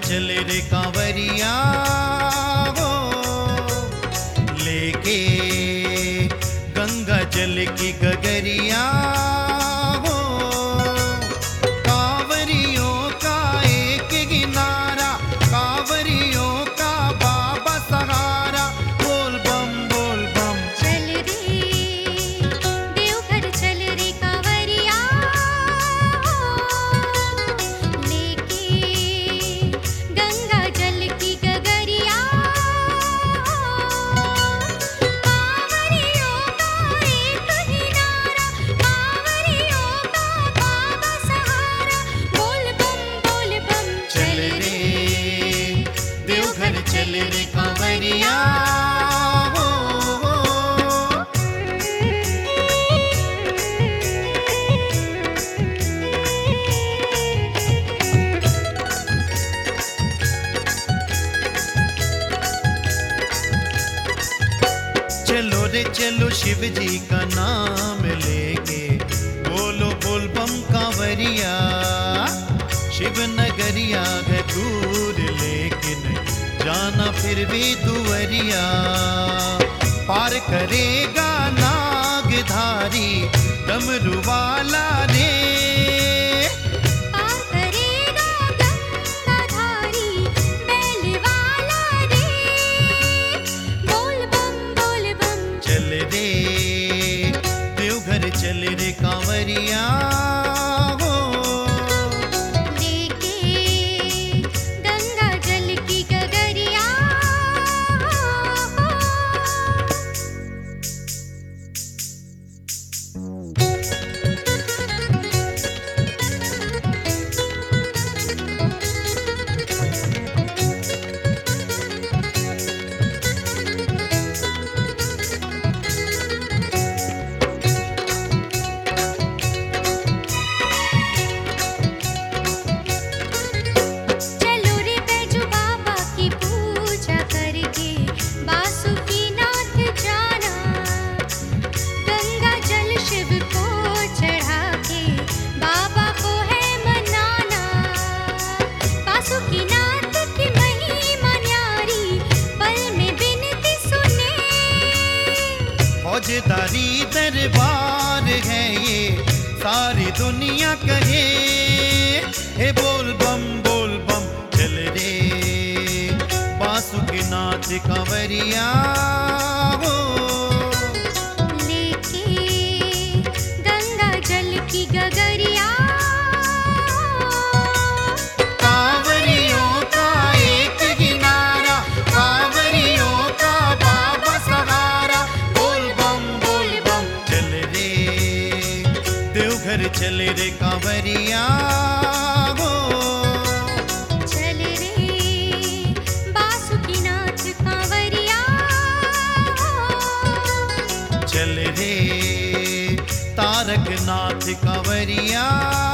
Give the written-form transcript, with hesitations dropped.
चले रे कांवरिया हो, लेके गंगा जल की गगरिया हो। कांवरियों का एक किनारा, कांवरियों का बाबा सहारा। बोल बम बोल बम। चल रे देवघर चल रे कांवरिया लेके गंगा जल की गगरिया। कांवरियों का एक किनारा, कांवरियों का बाबा सहारा। बोल बम चल रे देवघर चल रे कांवरिया हो। चलो रे चलो शिव जी का नाम लेके, बोलो बोल बम कांवरिया। शिव नगरिया है दूर लेकिन जाना फिर भी दुवरिया। पार करेगा नागधारी डमरू वाला रे। पार करेगा गंगाधारी बैल वाला रे। बोल बम चल रे देवघर चल रे कांवरिया हो। लेके गंगा जल की गगरिया। चलो रे बैजू बाबा की पूजा करके बासुकीनाथ जाना। गंगा जल शिव को चढ़ा के बाबा को है मनाना। बासुकीनाथ की महिमा न्यारी पल में बिनती सुने। फौजदारी दरबार है ये सारी दुनिया कहे। हे बोल बम चल रे बासुकीनाथ कांवरिया हो। लेके गंगा जल की गगरिया। कांवरियों का एक किनारा, कांवरियों का बाबा सहारा। बोल बम चल रे देवघर चल रे कांवरिया हो। चल रे बासुकीनाथ कांवरिया। चल रे तारकनाथ कांवरिया।